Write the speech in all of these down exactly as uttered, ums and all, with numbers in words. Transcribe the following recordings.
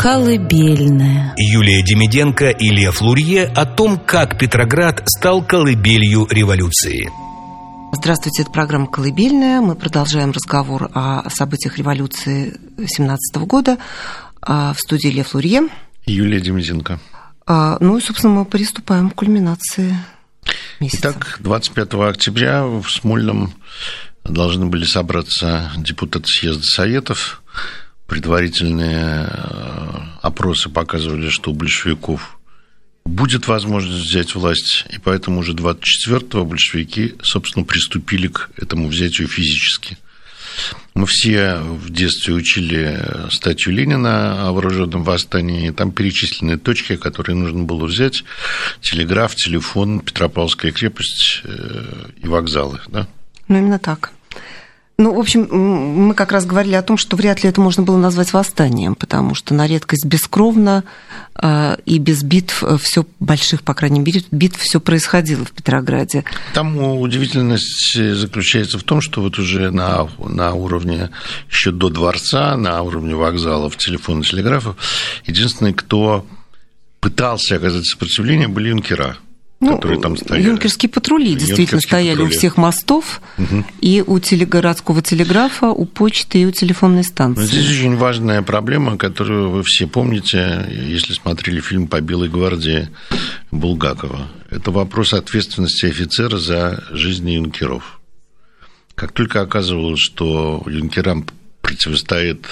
Колыбельная. Юлия Демиденко и Лев Лурье о том, как Петроград стал колыбелью революции. Здравствуйте, это программа «Колыбельная». Мы продолжаем разговор о событиях революции семнадцатого года. В студии Лев Лурье. Юлия Демиденко. Ну и, собственно, мы приступаем к кульминации месяца. Итак, двадцать пятого октября в Смольном должны были собраться депутаты съезда Советов. Предварительные опросы показывали, что у большевиков будет возможность взять власть, и поэтому уже двадцать четвёртого большевики, собственно, приступили к этому взятию физически. Мы все в детстве учили статью Ленина о вооруженном восстании, и там перечислены точки, которые нужно было взять: телеграф, телефон, Петропавловская крепость и вокзалы, да? Ну, именно так. Ну, в общем, мы как раз говорили о том, что вряд ли это можно было назвать восстанием, потому что на редкость бескровно э, и без битв, все больших, по крайней мере, битв все происходило в Петрограде. Там удивительность заключается в том, что вот уже на, на уровне, еще до дворца, на уровне вокзалов, телефонов, телеграфов, единственный, кто пытался оказать сопротивление, были юнкера. Ну, которые там стояли. Юнкерские патрули действительно Юнкерские стояли патрули. У всех мостов, угу. И у городского телеграфа, у почты и у телефонной станции. Но здесь очень важная проблема, которую вы все помните, если смотрели фильм «По Белой гвардии» Булгакова. Это вопрос ответственности офицера за жизни юнкеров. Как только оказывалось, что юнкерам противостоит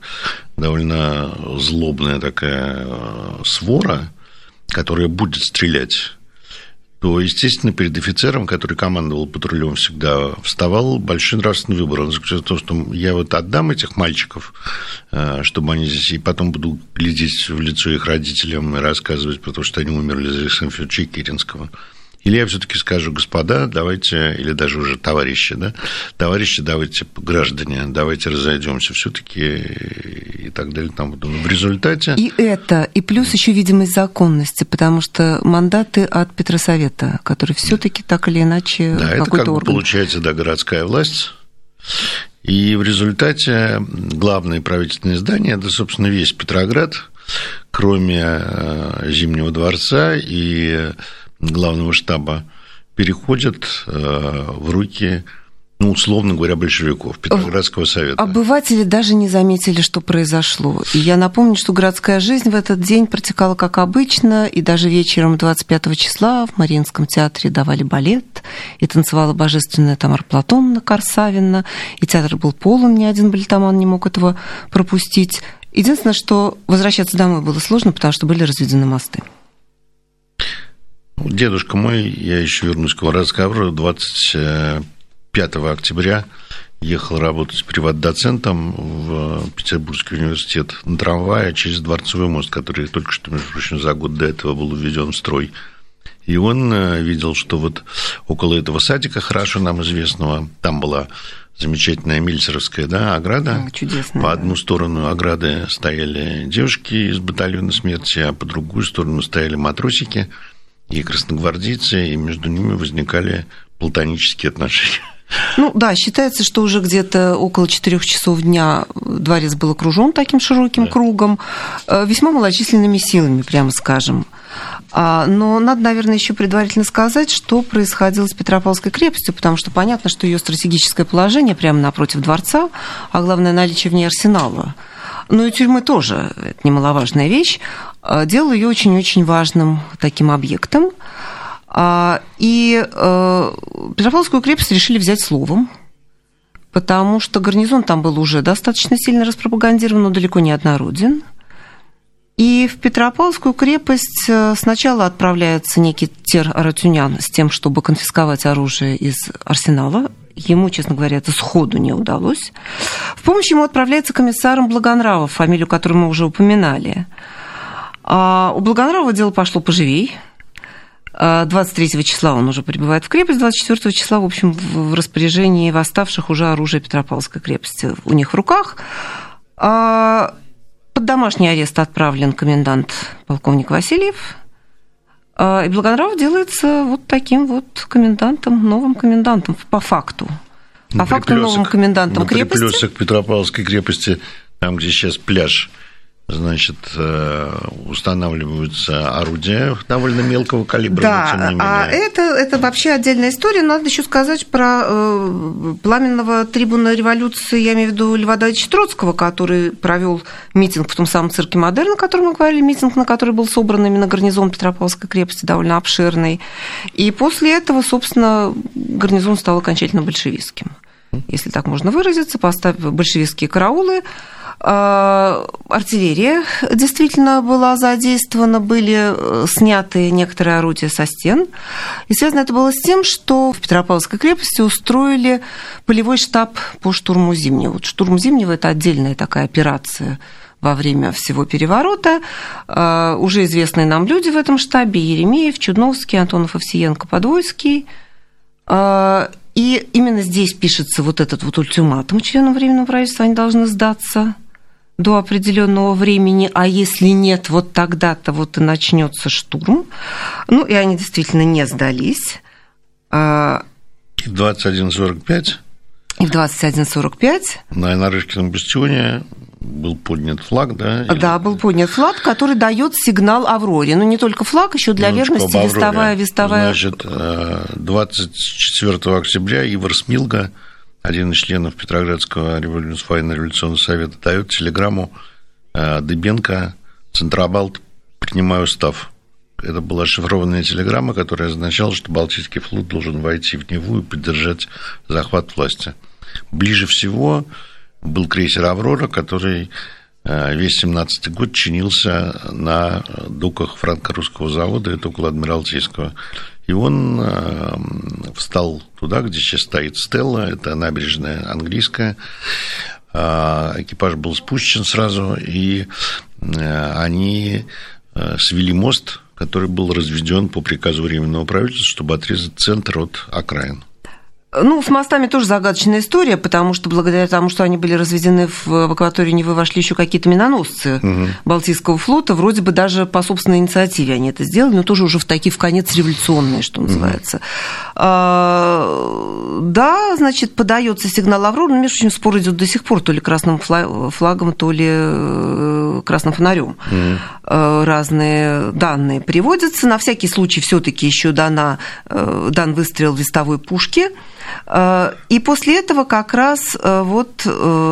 довольно злобная такая свора, которая будет стрелять, то, естественно, перед офицером, который командовал патрулем, всегда вставал большой нравственный выбор. Он заключался в том, что я вот отдам этих мальчиков, чтобы они здесь, и потом буду глядеть в лицо их родителям и рассказывать про то, что они умерли за Александра Федоровича Керенского. Или я все-таки скажу: господа, давайте, или даже уже товарищи, да, товарищи, давайте, граждане, давайте разойдемся все-таки и так далее. Там, в результате... И это, и плюс еще видимость законности, потому что мандаты от Петросовета, который все-таки так или иначе да, какой-то это как орган. бы получается, да, городская власть. И в результате главное правительственное здание, это, собственно, весь Петроград, кроме Зимнего дворца и главного штаба, переходят в руки, ну, условно говоря, большевиков, Петроградского совета. Обыватели даже не заметили, что произошло. И я напомню, что городская жизнь в этот день протекала как обычно, и даже вечером двадцать пятого числа в Мариинском театре давали балет, и танцевала божественная Тамара Платоновна Корсавина, и театр был полон, ни один балетоман не мог этого пропустить. Единственное, что возвращаться домой было сложно, потому что были разведены мосты. Дедушка мой, я еще вернусь к его разговору, двадцать пятого октября ехал работать приват-доцентом в Петербургский университет на трамвае через Дворцовый мост, который только что, между прочим, за год до этого был введен в строй. И он видел, что вот около этого садика, хорошо нам известного, там была замечательная Мельцеровская, да, ограда. Чудесная. По одну сторону ограды стояли девушки из батальона смерти, а по другую сторону стояли матросики и красногвардейцы, и между ними возникали платонические отношения. Ну да, считается, что уже где-то около четырёх часов дня дворец был окружен таким широким да. кругом, весьма малочисленными силами, прямо скажем. Но надо, наверное, еще предварительно сказать, что происходило с Петропавловской крепостью, потому что понятно, что ее стратегическое положение прямо напротив дворца, а главное, наличие в ней арсенала. Ну и тюрьмы тоже, это немаловажная вещь, делала ее очень-очень важным таким объектом. И Петропавловскую крепость решили взять словом, потому что гарнизон там был уже достаточно сильно распропагандирован, но далеко не однороден. И в Петропавловскую крепость сначала отправляется некий Тер Аратюнян с тем, чтобы конфисковать оружие из арсенала. Ему, честно говоря, это сходу не удалось. В помощь ему отправляется комиссаром Благонравов, фамилию которую мы уже упоминали. А у Благонравова дело пошло поживей. двадцать третьего числа он уже прибывает в крепость, двадцать четвёртого числа, в общем, в распоряжении восставших уже оружие Петропавловской крепости у них в руках. Под домашний арест отправлен комендант полковник Васильев. И Благонравов делается вот таким вот комендантом, новым комендантом по факту. По факту новым комендантом крепости. На переплёсок Петропавловской крепости, там, где сейчас пляж значит, устанавливаются орудия довольно мелкого калибра. Да, но тем не менее. А это, это вообще отдельная история. Надо еще сказать про э, пламенного трибуна революции, я имею в виду Льва Давыдовича Троцкого, который провел митинг в том самом цирке «Модерн», о котором мы говорили, митинг, на который был собран именно гарнизон Петропавловской крепости, довольно обширный. И после этого, собственно, гарнизон стал окончательно большевистским, если так можно выразиться, поставив большевистские караулы. Артиллерия действительно была задействована, были сняты некоторые орудия со стен. И связано это было с тем, что в Петропавловской крепости устроили полевой штаб по штурму Зимнего. Вот штурм Зимнего – это отдельная такая операция во время всего переворота. Уже известные нам люди в этом штабе – Еремеев, Чудновский, Антонов, Овсиенко, Подвойский. И именно здесь пишется вот этот вот ультиматум членам Временного правительства, они должны сдаться до определенного времени, а если нет, вот тогда-то вот и начнется штурм. Ну, и они действительно не сдались. И в двадцать один сорок пять И в двадцать один сорок пять на Нарышкином бастионе был поднят флаг, да? Да, был поднят флаг, который дает сигнал Авроре. Но не только флаг, еще для верности вестовая, вестовая. Значит, двадцать четвёртого октября Ивар Смилга, один из членов Петроградского военно-революционного совета, дает телеграмму Дыбенко: «Центробалт, принимаю устав». Это была шифрованная телеграмма, которая означала, что Балтийский флот должен войти в Неву и поддержать захват власти. Ближе всего был крейсер «Аврора», который весь семнадцатый год чинился на доках франко-русского завода, это около Адмиралтейского. И он встал туда, где сейчас стоит Стелла, это набережная английская. Экипаж был спущен сразу, и они свели мост, который был разведен по приказу Временного правительства, чтобы отрезать центр от окраин. Ну, с мостами тоже загадочная история, потому что благодаря тому, что они были разведены в акваторию Невы, вошли еще какие-то миноносцы угу. Балтийского флота. Вроде бы даже по собственной инициативе они это сделали, но тоже уже в такие в конец революционные, что называется. Угу. А, да, значит, подается сигнал «Аврора», но, между прочим, спор идет до сих пор, то ли красным флагом, то ли красным фонарем. Угу. Разные данные приводятся. На всякий случай все-таки еще дана, дан выстрел вестовой пушки. И после этого как раз вот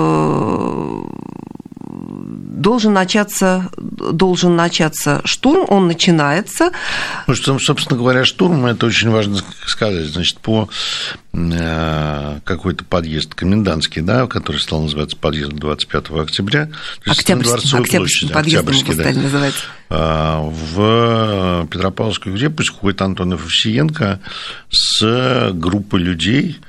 должен начаться, должен начаться штурм, он начинается. Ну, что, собственно говоря, штурм, это очень важно сказать, значит, по какой-то подъезд комендантский, да, который стал называться подъездом двадцать пятого октября, то есть на Дворцовой площади, Октябрьский, да, называется. В Петропавловскую крепость ходит Антонов Овсиенко с группой людей.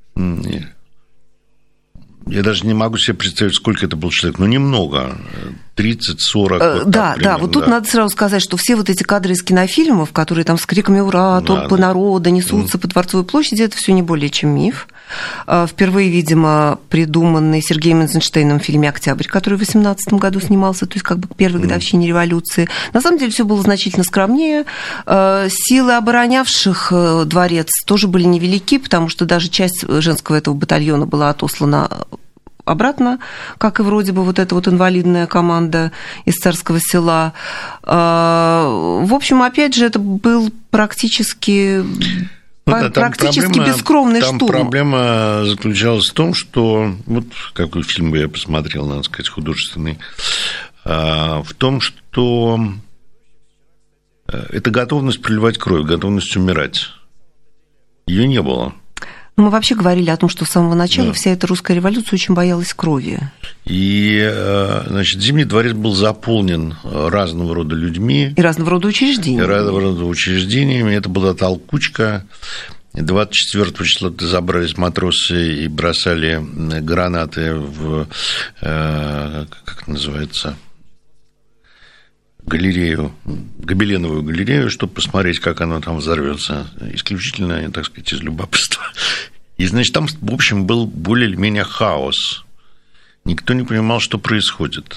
Я даже не могу себе представить, сколько это был человек, но немного, тридцать-сорок. Вот да, примерно, да, вот тут да. Надо сразу сказать, что все вот эти кадры из кинофильмов, которые там с криками «Ура!», толпы да, народа несутся mm. по Дворцовой площади, это все не более чем миф. Впервые, видимо, придуманный Сергеем Эйзенштейном в фильме «Октябрь», который в восемнадцатом году снимался, то есть как бы к первой mm. годовщине революции. На самом деле все было значительно скромнее. Силы оборонявших дворец тоже были невелики, потому что даже часть женского этого батальона была отослана обратно, как и вроде бы вот эта вот инвалидная команда из Царского Села. В общем, опять же, это был практически, ну, да, практически проблема, бескровный там штурм. Там проблема заключалась в том, что, вот какой фильм я посмотрел, надо сказать, художественный, в том, что это готовность проливать кровь, готовность умирать. Ее не было. Мы вообще говорили о том, что с самого начала да. вся эта русская революция очень боялась крови. И, значит, Зимний дворец был заполнен разного рода людьми. И разного рода учреждениями. И разного рода учреждениями. Это была толкучка. двадцать четвёртого числа забрались матросы и бросали гранаты в, как это называется, галерею, гобеленовую галерею, чтобы посмотреть, как оно там взорвется. Исключительно, так сказать, из любопытства. И, значит, там, в общем, был более или менее хаос. Никто не понимал, что происходит.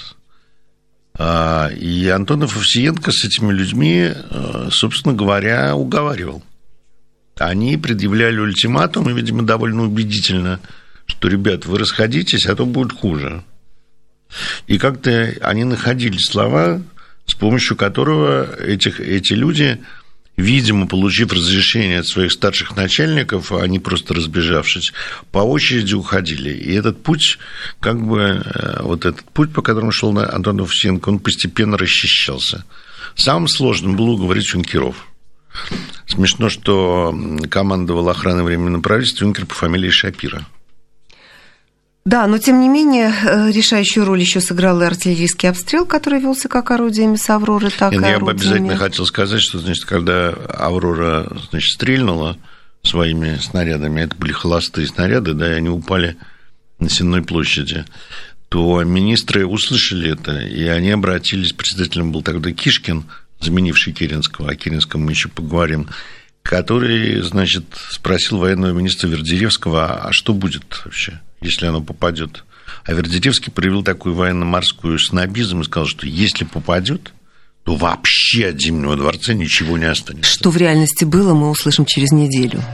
И Антонов Овсиенко с этими людьми, собственно говоря, уговаривал. Они предъявляли ультиматум, и, видимо, довольно убедительно, что, ребят, вы расходитесь, а то будет хуже. И как-то они находили слова, с помощью которого этих, эти люди, видимо, получив разрешение от своих старших начальников, они просто разбежавшись, по очереди уходили. И этот путь, как бы, вот этот путь, по которому шел Антон Овсиенко, он постепенно расчищался. Самым сложным было уговорить юнкеров. Смешно, что командовал охраной Временного правительства юнкер по фамилии Шапира. Да, но тем не менее решающую роль еще сыграл и артиллерийский обстрел, который велся как орудиями с «Авроры», так Нет, и орудиями. Я бы обязательно хотел сказать, что, значит, когда «Аврора», значит, стрельнула своими снарядами, это были холостые снаряды, да, и они упали на Сенной площади, то министры услышали это, и они обратились, председателем был тогда Кишкин, заменивший Керенского, о Керенском мы еще поговорим, который, значит, спросил военного министра Вердеревского, а что будет вообще, если оно попадет? А Вердеревский проявил такую военно-морскую снобизм и сказал, что если попадет, то вообще от Зимнего дворца ничего не останется. Что в реальности было, мы услышим через неделю.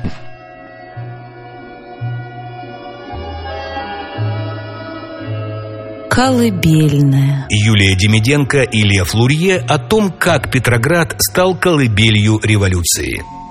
Колыбельная. Юлия Демиденко и Илья Флурье о том, как Петроград стал колыбелью революции.